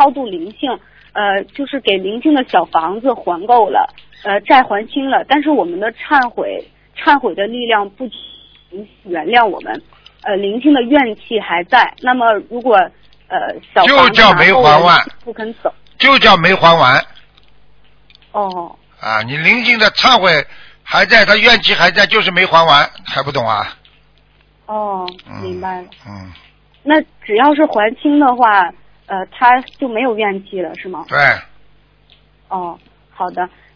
超度灵性，就是给灵性的小房子还够了，债还清了，但是我们的忏悔的力量不能原谅我们，灵性的怨气还在。那么如果小房子就叫没还完， 不肯走， 就叫没还完。 哦。 啊，你灵性的忏悔还在，他怨气还在，就是没还完，还不懂啊？ 哦，明白了。 嗯。 那只要是还清的话，他就没有怨气了，是吗？ 对。 哦，好的。